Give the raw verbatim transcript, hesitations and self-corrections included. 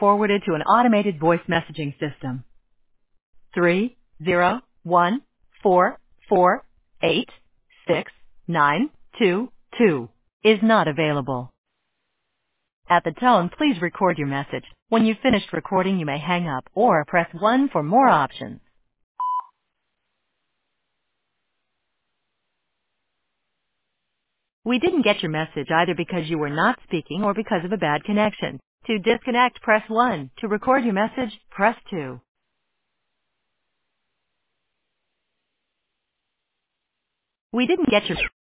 forwarded to an automated voice messaging system. Three zero one four four eight six nine two two is not available. At the tone, please record your message. When you've finished recording, you may hang up or press one for more options. We didn't get your message either because you were not speaking or because of a bad connection. To disconnect, press one. To record your message, press two. We didn't get your